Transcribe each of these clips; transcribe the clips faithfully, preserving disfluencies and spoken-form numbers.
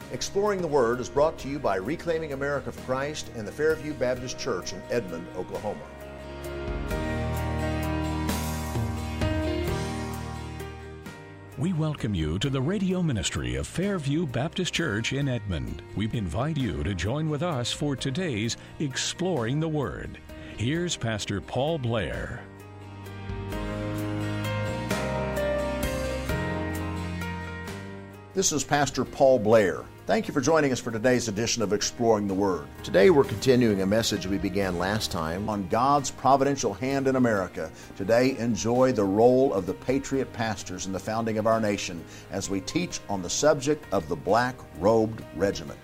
Exploring the Word is brought to you by Reclaiming America for Christ and the Fairview Baptist Church in Edmond, Oklahoma. We welcome you to the radio ministry of Fairview Baptist Church in Edmond. We invite you to join with us for today's Exploring the Word. Here's Pastor Paul Blair. This is Pastor Paul Blair. Thank you for joining us for today's edition of Exploring the Word. Today we're continuing a message we began last time on God's providential hand in America. Today, enjoy the role of the patriot pastors in the founding of our nation as we teach on the subject of the Black-Robed Regiment.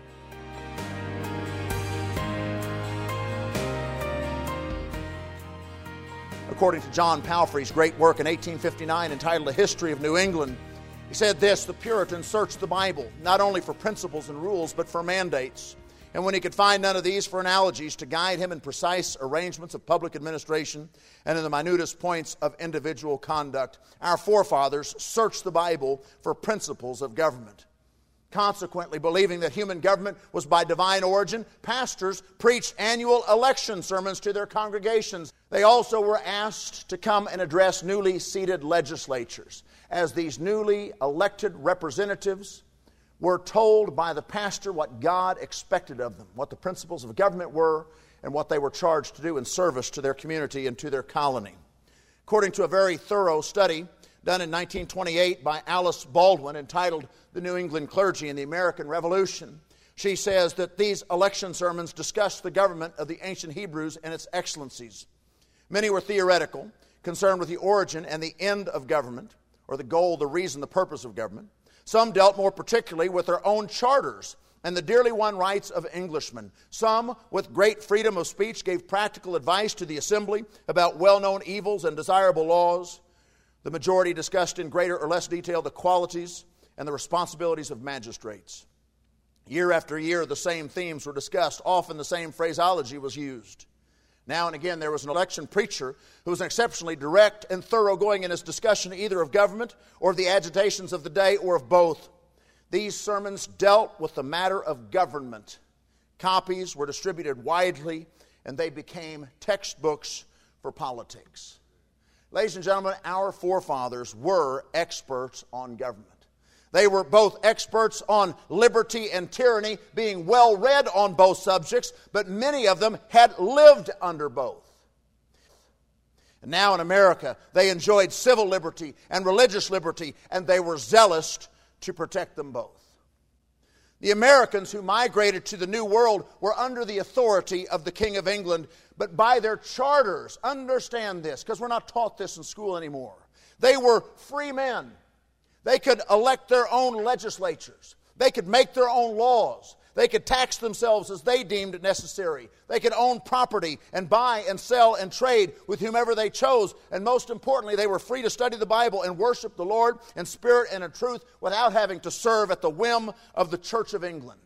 According to John Palfrey's great work in eighteen fifty-nine entitled A History of New England, he said this: the Puritans searched the Bible, not only for principles and rules, but for mandates. And when he could find none of these, for analogies to guide him in precise arrangements of public administration and in the minutest points of individual conduct, our forefathers searched the Bible for principles of government. Consequently, believing that human government was by divine origin, pastors preached annual election sermons to their congregations. They also were asked to come and address newly seated legislatures, as these newly elected representatives were told by the pastor what God expected of them, what the principles of government were, and what they were charged to do in service to their community and to their colony. According to a very thorough study done in nineteen twenty-eight by Alice Baldwin entitled The New England Clergy and the American Revolution, she says that these election sermons discussed the government of the ancient Hebrews and its excellencies. Many were theoretical, concerned with the origin and the end of government, or the goal, the reason, the purpose of government. Some dealt more particularly with their own charters and the dearly won rights of Englishmen. Some, with great freedom of speech, gave practical advice to the assembly about well-known evils and desirable laws. The majority discussed in greater or less detail the qualities and the responsibilities of magistrates. Year after year, the same themes were discussed. Often the same phraseology was used. Now and again, there was an election preacher who was exceptionally direct and thoroughgoing in his discussion either of government or of the agitations of the day or of both. These sermons dealt with the matter of government. Copies were distributed widely, and they became textbooks for politics. Ladies and gentlemen, our forefathers were experts on government. They were both experts on liberty and tyranny, being well read on both subjects, but many of them had lived under both. And now in America, they enjoyed civil liberty and religious liberty, and they were zealous to protect them both. The Americans who migrated to the New World were under the authority of the King of England, but by their charters, understand this, because we're not taught this in school anymore. They were free men. They could elect their own legislatures. They could make their own laws. They could tax themselves as they deemed necessary. They could own property and buy and sell and trade with whomever they chose. And most importantly, they were free to study the Bible and worship the Lord in spirit and in truth without having to serve at the whim of the Church of England.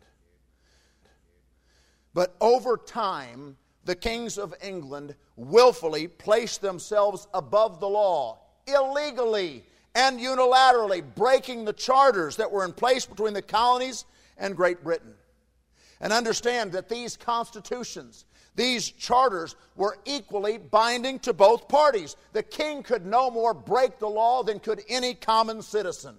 But over time, the kings of England willfully placed themselves above the law, illegally and unilaterally breaking the charters that were in place between the colonies and Great Britain. And understand that these constitutions, these charters, were equally binding to both parties. The king could no more break the law than could any common citizen.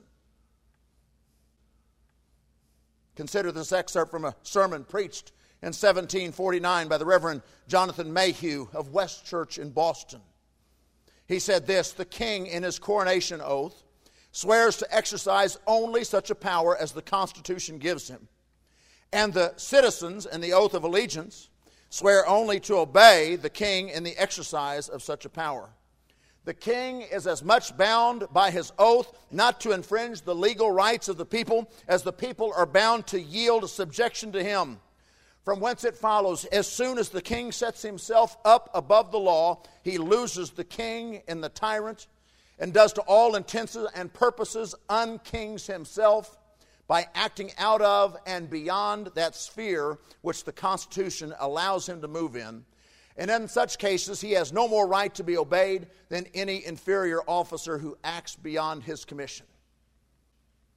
Consider this excerpt from a sermon preached in seventeen forty-nine by the Reverend Jonathan Mayhew of West Church in Boston. He said this: the king, in his coronation oath, swears to exercise only such a power as the Constitution gives him. And the citizens, in the oath of allegiance, swear only to obey the king in the exercise of such a power. The king is as much bound by his oath not to infringe the legal rights of the people as the people are bound to yield subjection to him. From whence it follows, as soon as the king sets himself up above the law, he loses the king in the tyrant, and does to all intents and purposes unkings himself by acting out of and beyond that sphere which the Constitution allows him to move in. And in such cases, he has no more right to be obeyed than any inferior officer who acts beyond his commission.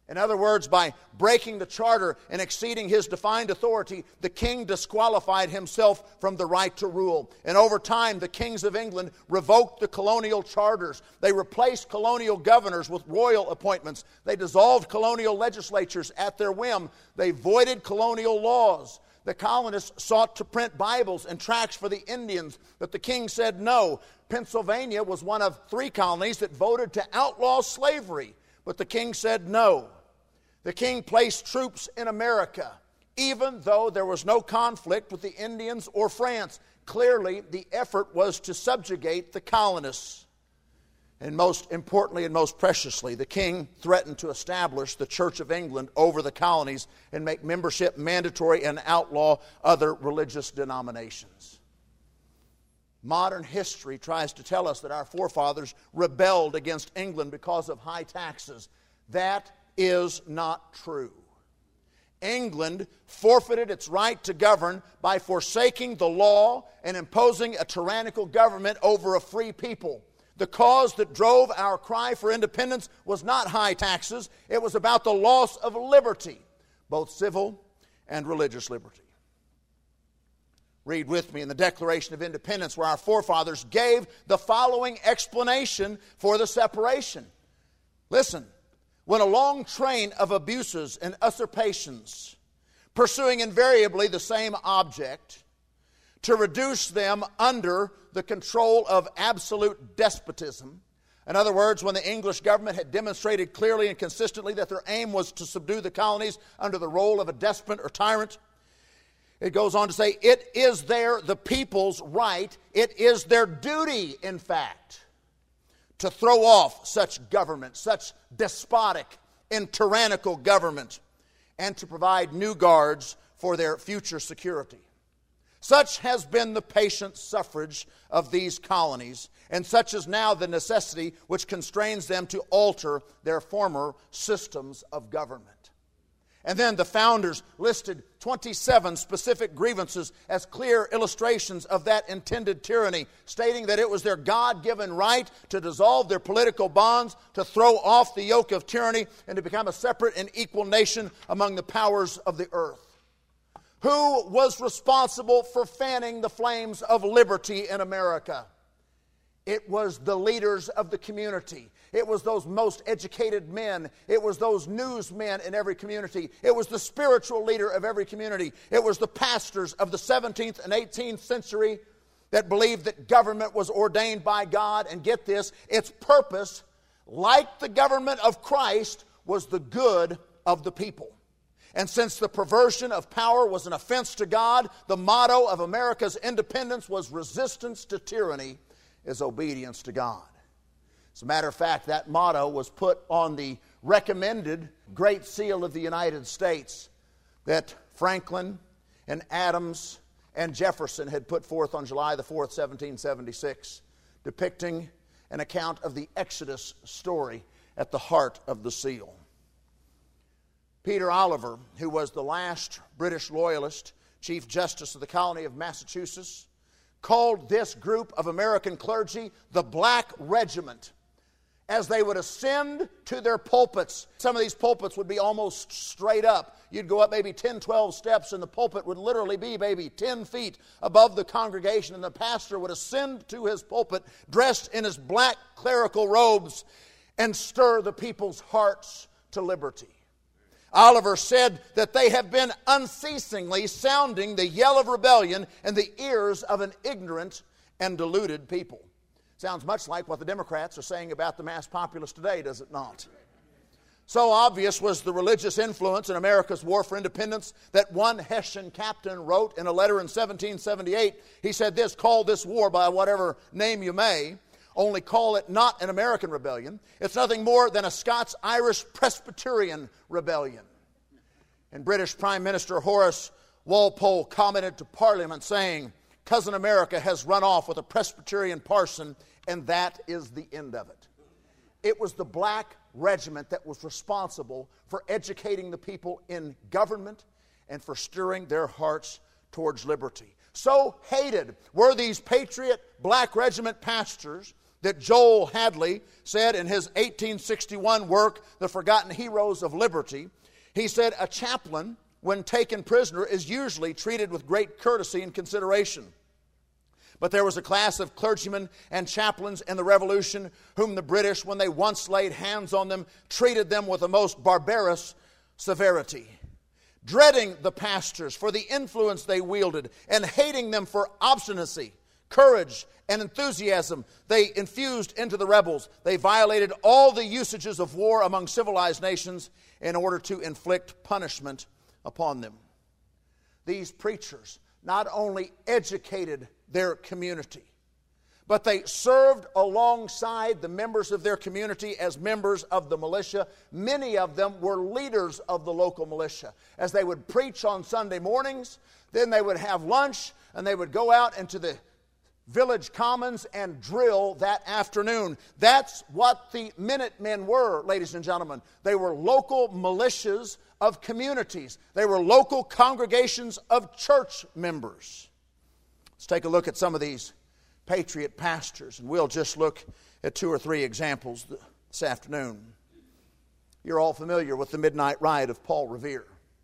In other words, by breaking the charter and exceeding his defined authority, the king disqualified himself from the right to rule. And over time, the kings of England revoked the colonial charters. They replaced colonial governors with royal appointments. They dissolved colonial legislatures at their whim. They voided colonial laws. The colonists sought to print Bibles and tracts for the Indians, but the king said no. Pennsylvania was one of three colonies that voted to outlaw slavery, but the king said no. The king placed troops in America, even though there was no conflict with the Indians or France. Clearly, the effort was to subjugate the colonists. And most importantly and most preciously, the king threatened to establish the Church of England over the colonies and make membership mandatory and outlaw other religious denominations. Modern history tries to tell us that our forefathers rebelled against England because of high taxes. That is not true. England forfeited its right to govern by forsaking the law and imposing a tyrannical government over a free people. The cause that drove our cry for independence was not high taxes. It was about the loss of liberty, both civil and religious liberty. Read with me in the Declaration of Independence, where our forefathers gave the following explanation for the separation. Listen. When a long train of abuses and usurpations, pursuing invariably the same object, to reduce them under the control of absolute despotism. In other words, when the English government had demonstrated clearly and consistently that their aim was to subdue the colonies under the role of a despot or tyrant, it goes on to say, it is there the people's right, it is their duty, in fact, to throw off such government, such despotic and tyrannical government, and to provide new guards for their future security. Such has been the patient suffrage of these colonies, and such is now the necessity which constrains them to alter their former systems of government. And then the founders listed twenty-seven specific grievances as clear illustrations of that intended tyranny, stating that it was their God-given right to dissolve their political bonds, to throw off the yoke of tyranny, and to become a separate and equal nation among the powers of the earth. Who was responsible for fanning the flames of liberty in America? It was the leaders of the community. It was those most educated men. It was those newsmen in every community. It was the spiritual leader of every community. It was the pastors of the seventeenth and eighteenth century that believed that government was ordained by God. And get this, its purpose, like the government of Christ, was the good of the people. And since the perversion of power was an offense to God, the motto of America's independence was resistance to tyranny is obedience to God. As a matter of fact, that motto was put on the recommended Great Seal of the United States that Franklin and Adams and Jefferson had put forth on July the fourth, seventeen seventy-six, depicting an account of the Exodus story at the heart of the seal. Peter Oliver, who was the last British loyalist, Chief Justice of the colony of Massachusetts, called this group of American clergy the Black Regiment. As they would ascend to their pulpits, some of these pulpits would be almost straight up. You'd go up maybe ten, twelve steps, and the pulpit would literally be maybe ten feet above the congregation, and the pastor would ascend to his pulpit dressed in his black clerical robes and stir the people's hearts to liberty. Oliver said that they have been unceasingly sounding the yell of rebellion in the ears of an ignorant and deluded people. Sounds much like what the Democrats are saying about the mass populace today, does it not? So obvious was the religious influence in America's war for independence that one Hessian captain wrote in a letter in seventeen seventy-eight. He said this, "Call this war by whatever name you may, only call it not an American rebellion. It's nothing more than a Scots-Irish Presbyterian rebellion." And British Prime Minister Horace Walpole commented to Parliament saying, "Cousin America has run off with a Presbyterian parson, and that is the end of it." It was the Black Regiment that was responsible for educating the people in government and for stirring their hearts towards liberty. So hated were these patriot Black Regiment pastors that Joel Hadley said in his eighteen sixty-one work, The Forgotten Heroes of Liberty. He said, a chaplain, when taken prisoner, is usually treated with great courtesy and consideration. But there was a class of clergymen and chaplains in the Revolution whom the British, when they once laid hands on them, treated them with the most barbarous severity. Dreading the pastors for the influence they wielded and hating them for obstinacy, courage, and enthusiasm they infused into the rebels, they violated all the usages of war among civilized nations in order to inflict punishment upon them. These preachers not only educated their community, but they served alongside the members of their community as members of the militia. Many of them were leaders of the local militia. As they would preach on Sunday mornings, then they would have lunch, and they would go out into the village commons and drill that afternoon. That's what the Minutemen were, ladies and gentlemen. They were local militias of communities. They were local congregations of church members. Let's take a look at some of these patriot pastors, and we'll just look at two or three examples this afternoon. You're all familiar with the midnight ride of Paul Revere.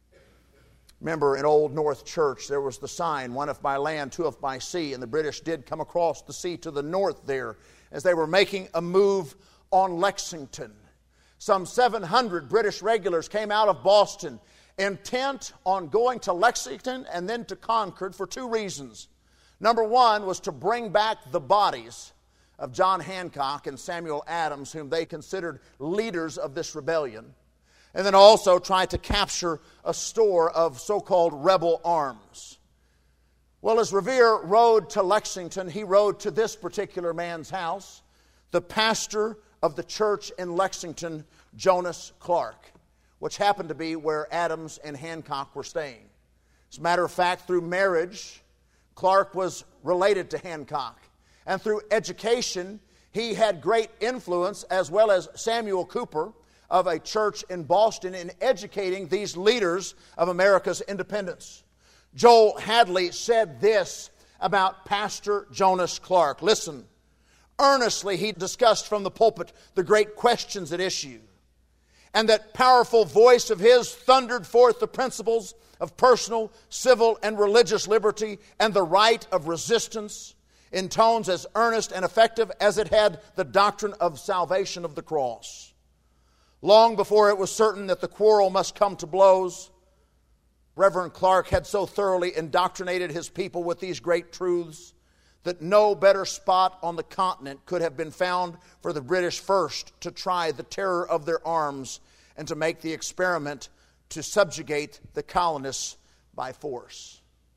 Remember, in Old North Church, there was the sign, one if by land, two if by sea, and the British did come across the sea to the north there as they were making a move on Lexington. Some seven hundred British regulars came out of Boston, intent on going to Lexington and then to Concord for two reasons. Number one was to bring back the bodies of John Hancock and Samuel Adams, whom they considered leaders of this rebellion, and then also try to capture a store of so-called rebel arms. Well, as Revere rode to Lexington, he rode to this particular man's house, the pastor of the church in Lexington, Jonas Clark, which happened to be where Adams and Hancock were staying. As a matter of fact, through marriage, Clark was related to Hancock. And through education, he had great influence, as well as Samuel Cooper of a church in Boston, in educating these leaders of America's independence. Joel Hadley said this about Pastor Jonas Clark. Listen, earnestly he discussed from the pulpit the great questions at issue, and that powerful voice of his thundered forth the principles of personal, civil, and religious liberty and the right of resistance in tones as earnest and effective as it had the doctrine of salvation of the cross. Long before it was certain that the quarrel must come to blows, Reverend Clark had so thoroughly indoctrinated his people with these great truths that no better spot on the continent could have been found for the British first to try the terror of their arms and to make the experiment to subjugate the colonists by force.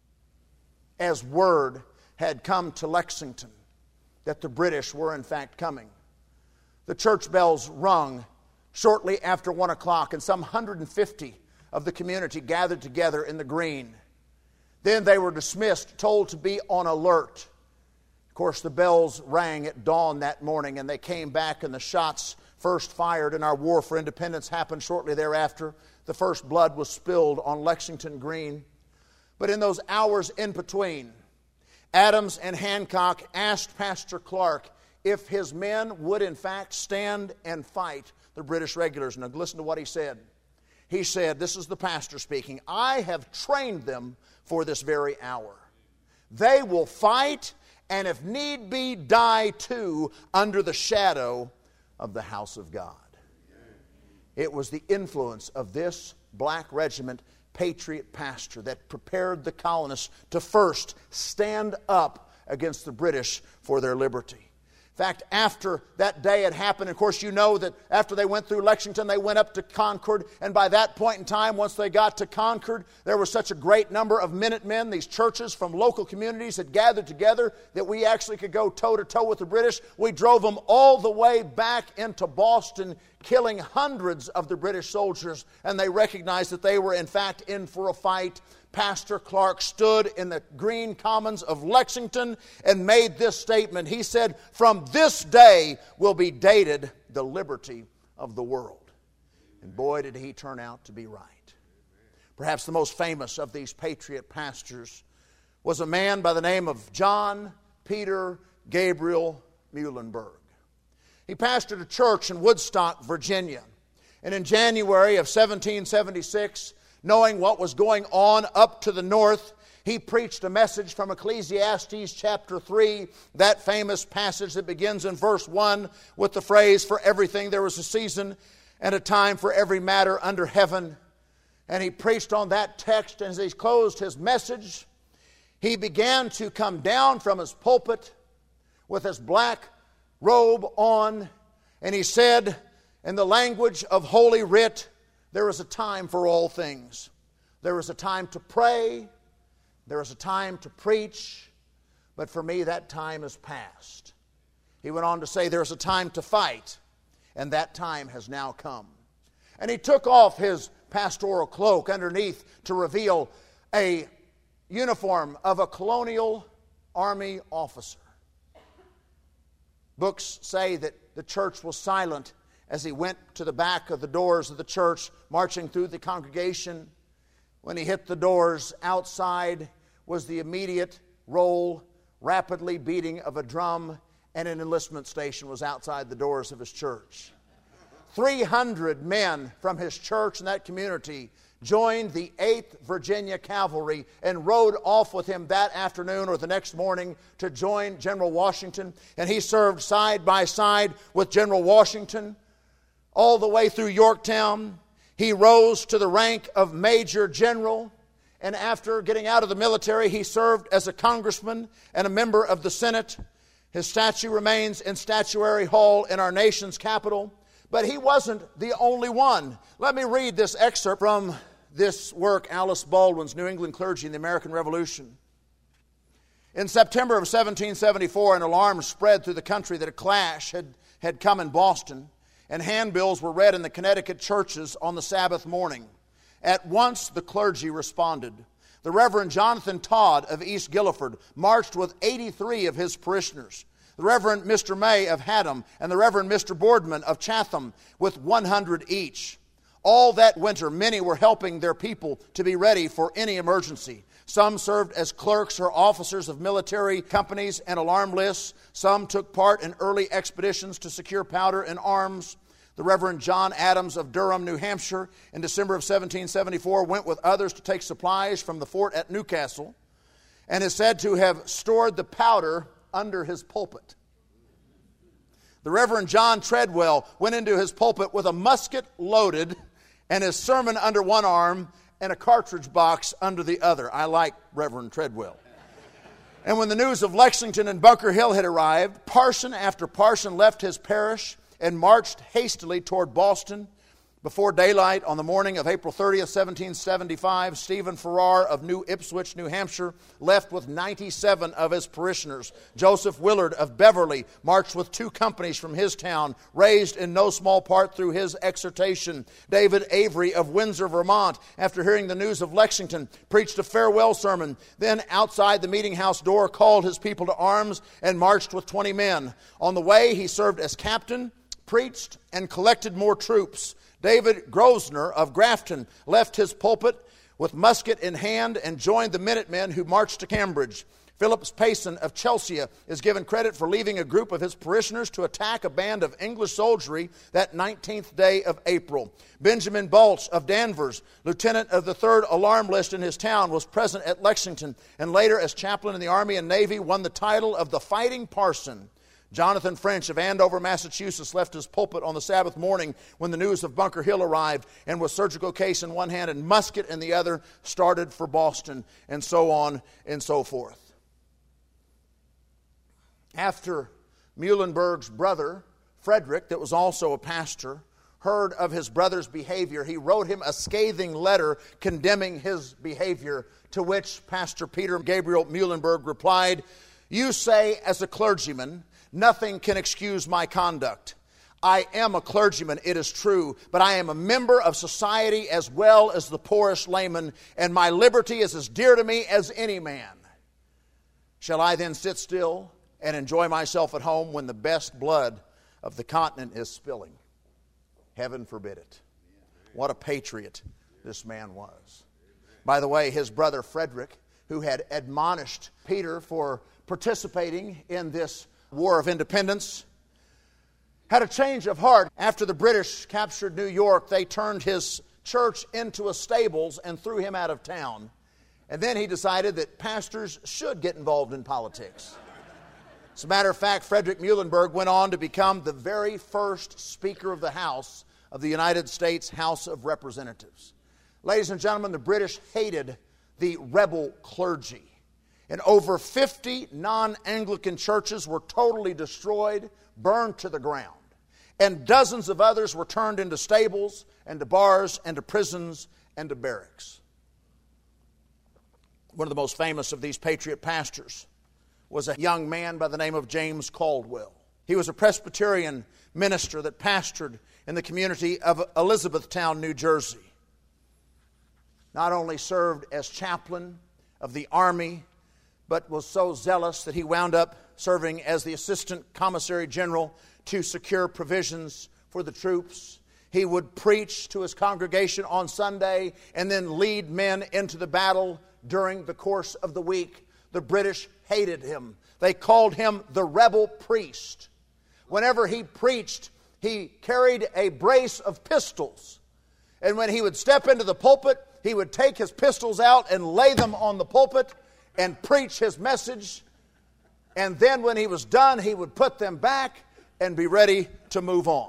As word had come to Lexington that the British were in fact coming, the church bells rung shortly after one o'clock, and some one hundred fifty of the community gathered together in the green. Then they were dismissed, told to be on alert. Of course, the bells rang at dawn that morning, and they came back, and the shots first fired in our war for independence happened shortly thereafter. The first blood was spilled on Lexington Green. But in those hours in between, Adams and Hancock asked Pastor Clark if his men would in fact stand and fight the British regulars. Now listen to what he said. He said, this is the pastor speaking, I have trained them for this very hour. They will fight, and if need be, die too under the shadow of the house of God. It was the influence of this black regiment patriot pastor that prepared the colonists to first stand up against the British for their liberty. In fact, after that day had happened, of course, you know that after they went through Lexington, they went up to Concord. And by that point in time, once they got to Concord, there was such a great number of Minutemen. These churches from local communities had gathered together that we actually could go toe-to-toe with the British. We drove them all the way back into Boston, killing hundreds of the British soldiers. And they recognized that they were, in fact, in for a fight. Pastor Clark stood in the green commons of Lexington and made this statement. He said, from this day will be dated the liberty of the world. And boy, did he turn out to be right. Perhaps the most famous of these patriot pastors was a man by the name of John Peter Gabriel Muhlenberg. He pastored a church in Woodstock, Virginia. And in January of seventeen seventy-six, knowing what was going on up to the north, he preached a message from Ecclesiastes chapter three, that famous passage that begins in verse one with the phrase, "For everything there is a season and a time for every matter under heaven." And he preached on that text, and as he closed his message, he began to come down from his pulpit with his black robe on, and he said, in the language of Holy Writ, there is a time for all things. There is a time to pray, there is a time to preach, but for me that time is past. He went on to say there is a time to fight, and that time has now come. And he took off his pastoral cloak underneath to reveal a uniform of a colonial army officer. Books say that the church was silent as he went to the back of the doors of the church, marching through the congregation. When he hit the doors, outside was the immediate roll, rapidly beating of a drum, and an enlistment station was outside the doors of his church. three hundred men from his church and that community joined the eighth Virginia Cavalry and rode off with him that afternoon or the next morning to join General Washington. And he served side by side with General Washington all the way through Yorktown. He rose to the rank of Major General, and after getting out of the military, he served as a congressman and a member of the Senate. His statue remains in Statuary Hall in our nation's capital. But he wasn't the only one. Let me read this excerpt from this work, Alice Baldwin's New England Clergy in the American Revolution. In September of seventeen seventy-four, an alarm spread through the country that a clash had, had come in Boston, and handbills were read in the Connecticut churches on the Sabbath morning. At once the clergy responded. The Reverend Jonathan Todd of East Guilford marched with eighty-three of his parishioners. The Reverend Mister May of Haddam and the Reverend Mister Boardman of Chatham with one hundred each. All that winter, many were helping their people to be ready for any emergency. Some served as clerks or officers of military companies and alarm lists. Some took part in early expeditions to secure powder and arms. The Reverend John Adams of Durham, New Hampshire, in December of seventeen seventy-four, went with others to take supplies from the fort at Newcastle and is said to have stored the powder under his pulpit. The Reverend John Treadwell went into his pulpit with a musket loaded and his sermon under one arm and a cartridge box under the other. I like Reverend Treadwell. And when the news of Lexington and Bunker Hill had arrived, parson after parson left his parish and marched hastily toward Boston. Before daylight on the morning of April thirtieth, seventeen seventy-five, Stephen Farrar of New Ipswich, New Hampshire, left with ninety-seven of his parishioners. Joseph Willard of Beverly marched with two companies from his town, raised in no small part through his exhortation. David Avery of Windsor, Vermont, after hearing the news of Lexington, preached a farewell sermon. Then outside the meeting house door called his people to arms and marched with twenty men. On the way, he served as captain, preached, and collected more troops. David Grosvenor of Grafton left his pulpit with musket in hand and joined the Minutemen who marched to Cambridge. Phillips Payson of Chelsea is given credit for leaving a group of his parishioners to attack a band of English soldiery that nineteenth day of April. Benjamin Balch of Danvers, lieutenant of the third alarm list in his town, was present at Lexington and later as chaplain in the Army and Navy won the title of the Fighting Parson. Jonathan French of Andover, Massachusetts, left his pulpit on the Sabbath morning when the news of Bunker Hill arrived and with surgical case in one hand and musket in the other, started for Boston, and so on and so forth. After Muhlenberg's brother, Frederick, that was also a pastor, heard of his brother's behavior, he wrote him a scathing letter condemning his behavior, to which Pastor Peter Gabriel Muhlenberg replied, "You say as a clergyman, nothing can excuse my conduct. I am a clergyman, it is true, but I am a member of society as well as the poorest layman, and my liberty is as dear to me as any man. Shall I then sit still and enjoy myself at home when the best blood of the continent is spilling? Heaven forbid it." What a patriot this man was. By the way, his brother Frederick, who had admonished Peter for participating in this War of Independence, had a change of heart. After the British captured New York, they turned his church into a stables and threw him out of town. And then he decided that pastors should get involved in politics. As a matter of fact, Frederick Muhlenberg went on to become the very first Speaker of the House of the United States House of Representatives. Ladies and gentlemen, the British hated the rebel clergy. And over fifty non-Anglican churches were totally destroyed, burned to the ground. And dozens of others were turned into stables, and to bars, and to prisons, and to barracks. One of the most famous of these patriot pastors was a young man by the name of James Caldwell. He was a Presbyterian minister that pastored in the community of Elizabethtown, New Jersey. Not only served as chaplain of the army, but was so zealous that he wound up serving as the assistant commissary general to secure provisions for the troops. He would preach to his congregation on Sunday and then lead men into the battle during the course of the week. The British hated him. They called him the rebel priest. Whenever he preached, he carried a brace of pistols. And when he would step into the pulpit, he would take his pistols out and lay them on the pulpit and preach his message. And then when he was done, he would put them back and be ready to move on.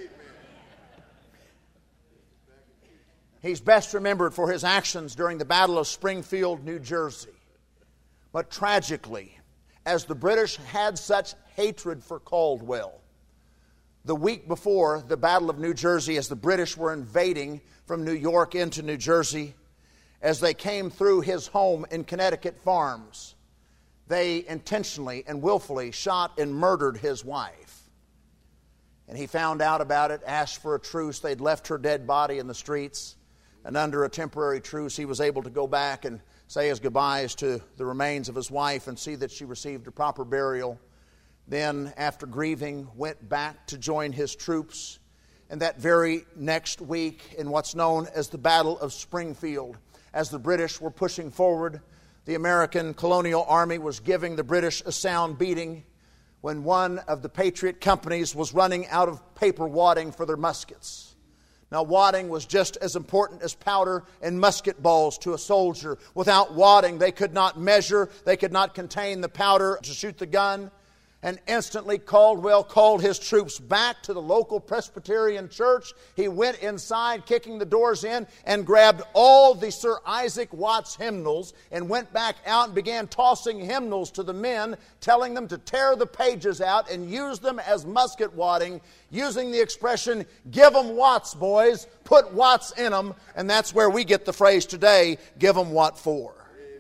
He's best remembered for his actions during the Battle of Springfield, New Jersey. But tragically, as the British had such hatred for Caldwell, the week before the Battle of New Jersey, as the British were invading from New York into New Jersey, as they came through his home in Connecticut Farms, they intentionally and willfully shot and murdered his wife. And he found out about it, asked for a truce. They'd left her dead body in the streets. And under a temporary truce, he was able to go back and say his goodbyes to the remains of his wife and see that she received a proper burial. Then, after grieving, went back to join his troops. And that very next week, in what's known as the Battle of Springfield, as the British were pushing forward, the American colonial army was giving the British a sound beating when one of the Patriot companies was running out of paper wadding for their muskets. Now, wadding was just as important as powder and musket balls to a soldier. Without wadding, they could not measure, they could not contain the powder to shoot the gun. And instantly Caldwell called his troops back to the local Presbyterian church. He went inside, kicking the doors in, and grabbed all the Sir Isaac Watts hymnals and went back out and began tossing hymnals to the men, telling them to tear the pages out and use them as musket wadding, using the expression, "Give them Watts, boys, put Watts in them," and that's where we get the phrase today, "Give them what for."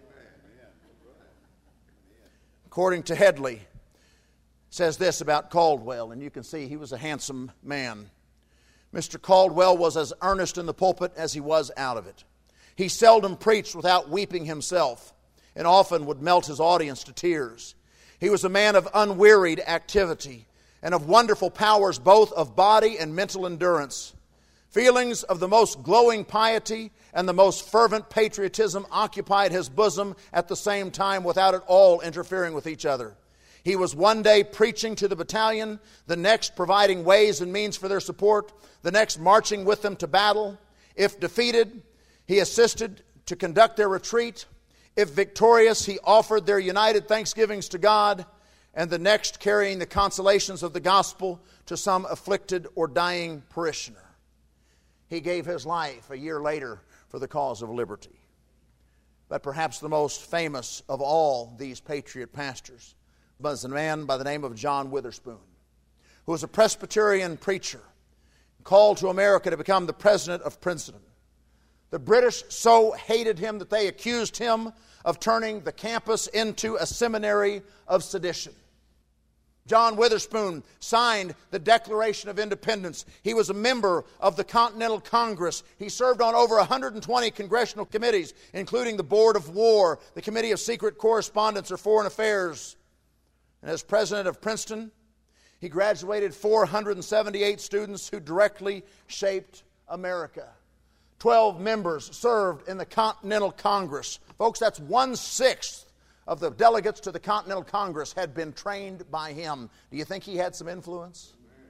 According to Headley, says this about Caldwell, and you can see he was a handsome man. Mister Caldwell was as earnest in the pulpit as he was out of it. He seldom preached without weeping himself, and often would melt his audience to tears. He was a man of unwearied activity and of wonderful powers both of body and mental endurance. Feelings of the most glowing piety and the most fervent patriotism occupied his bosom at the same time without at all interfering with each other. He was one day preaching to the battalion, the next providing ways and means for their support, the next marching with them to battle. If defeated, he assisted to conduct their retreat. If victorious, he offered their united thanksgivings to God, and the next carrying the consolations of the gospel to some afflicted or dying parishioner. He gave his life a year later for the cause of liberty. But perhaps the most famous of all these patriot pastors was a man by the name of John Witherspoon, who was a Presbyterian preacher called to America to become the president of Princeton. The British so hated him that they accused him of turning the campus into a seminary of sedition. John Witherspoon signed the Declaration of Independence. He was a member of the Continental Congress. He served on over one hundred twenty congressional committees, including the Board of War, the Committee of Secret Correspondence or Foreign Affairs. And as president of Princeton, he graduated four hundred seventy-eight students who directly shaped America. Twelve members served in the Continental Congress. Folks, that's one-sixth of the delegates to the Continental Congress had been trained by him. Do you think he had some influence?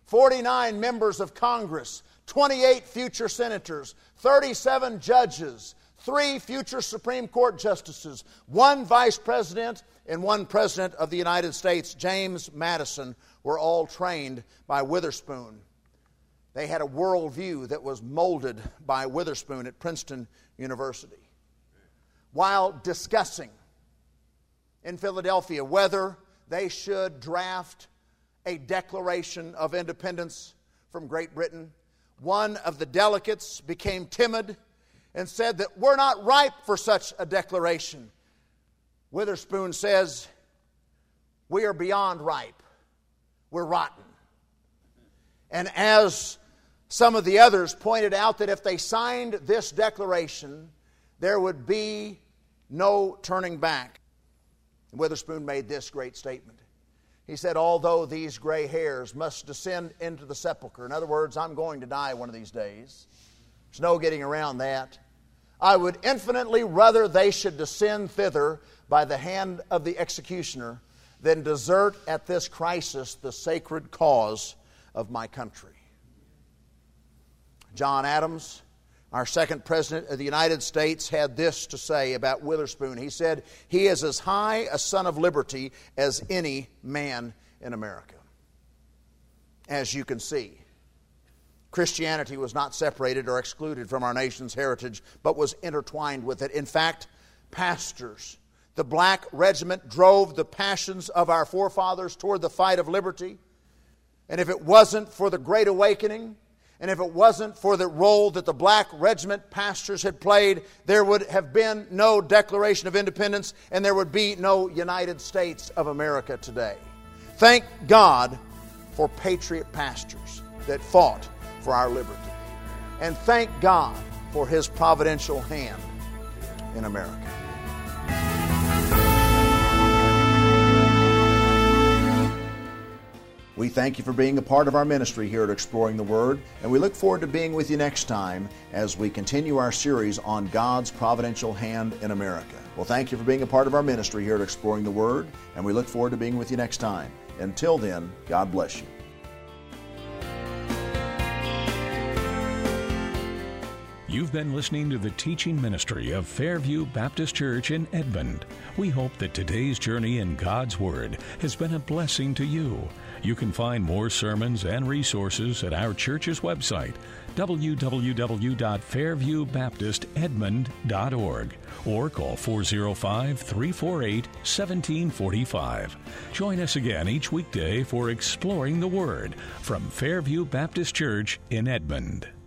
forty-nine members of Congress, twenty-eight future senators, thirty-seven judges, three future Supreme Court justices, one vice president, and one president of the United States, James Madison, were all trained by Witherspoon. They had a worldview that was molded by Witherspoon at Princeton University. While discussing in Philadelphia whether they should draft a Declaration of Independence from Great Britain, one of the delegates became timid and said that we're not ripe for such a declaration. Witherspoon says, we are beyond ripe. We're rotten. And as some of the others pointed out that if they signed this declaration, there would be no turning back. Witherspoon made this great statement. He said, although these gray hairs must descend into the sepulchre, in other words, I'm going to die one of these days. There's no getting around that. I would infinitely rather they should descend thither by the hand of the executioner than desert at this crisis the sacred cause of my country. John Adams, our second president of the United States, had this to say about Witherspoon. He said, he is as high a son of liberty as any man in America. As you can see, Christianity was not separated or excluded from our nation's heritage, but was intertwined with it. In fact, pastors, the Black Regiment drove the passions of our forefathers toward the fight of liberty. And if it wasn't for the Great Awakening, and if it wasn't for the role that the Black Regiment pastors had played, there would have been no Declaration of Independence, and there would be no United States of America today. Thank God for patriot pastors that fought for our liberty. And thank God for His providential hand in America. We thank you for being a part of our ministry here at Exploring the Word, and we look forward to being with you next time as we continue our series on God's providential hand in America. Well, thank you for being a part of our ministry here at Exploring the Word, and we look forward to being with you next time. Until then, God bless you. You've been listening to the teaching ministry of Fairview Baptist Church in Edmond. We hope that today's journey in God's Word has been a blessing to you. You can find more sermons and resources at our church's website, w w w dot fairview baptist edmond dot org, or call four oh five, three four eight, one seven four five. Join us again each weekday for Exploring the Word from Fairview Baptist Church in Edmond.